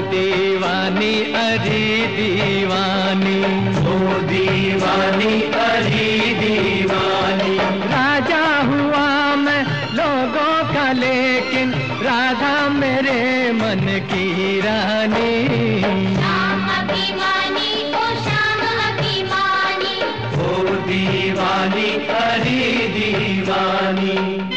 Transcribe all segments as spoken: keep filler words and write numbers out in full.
दीवानी अरे दीवानी, ओ दीवानी अरे दीवानी। राजा हुआ मैं लोगों का लेकिन राधा मेरे मन की रानी। श्याम अभिमानी ओ श्याम अभिमानी, ओ दीवानी अरे दीवानी।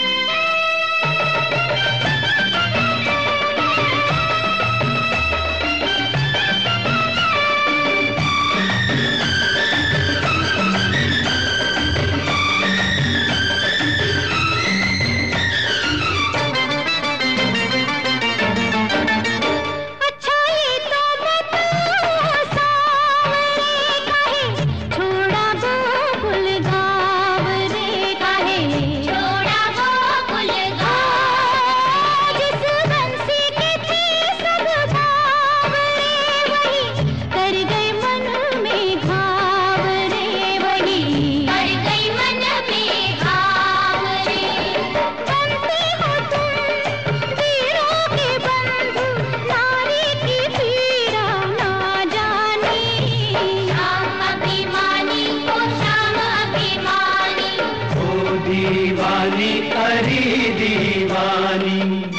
दीवानी अरे दीवानी।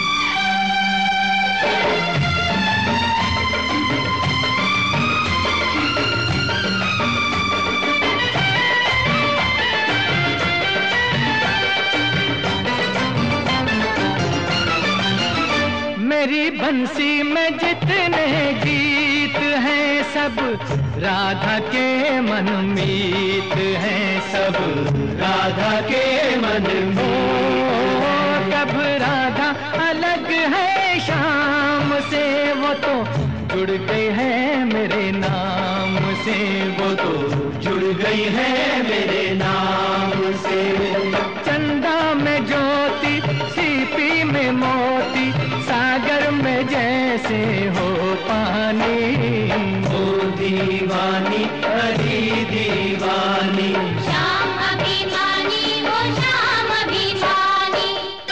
मेरी बंसी में जितने गीत हैं सब राधा के मनमीत हैं, सब राधा के मन में। कब राधा अलग है शाम से, वो तो जुड़ गई है मेरे नाम से, वो तो जुड़ गई है मेरे नाम से। चंदा में ज्योति सीपी में मोती, सागर में जैसे हो पानी। ओ दीवानी अरे दीवानी, श्याम अभिमानी ओ श्याम अभिमानी।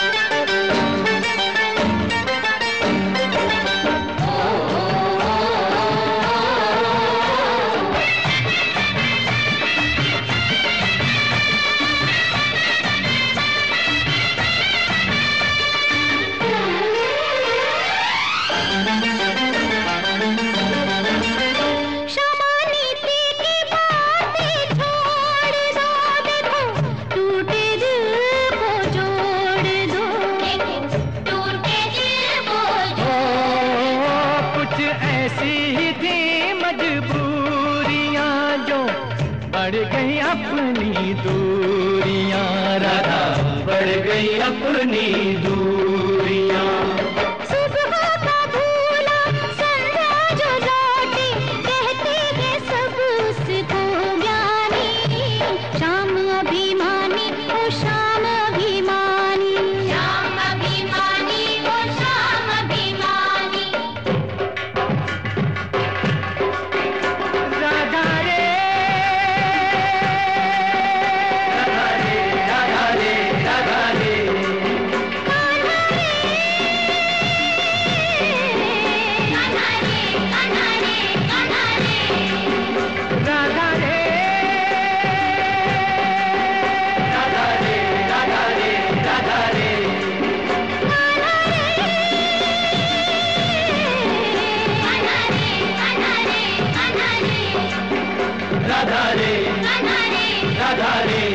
बढ़ गई अपनी दूरियां राधा, बढ़ गई अपनी दूरियां। सुबह का भूला संध्या जो लौटी, कहते हैं सब उसको ज्ञानी। श्याम अभिमानी ओ श्याम अभिमानी, श्याम अभिमानी ओ श्याम अभिमानी। राधा रे राधा रे, राधा रे, राधा रे।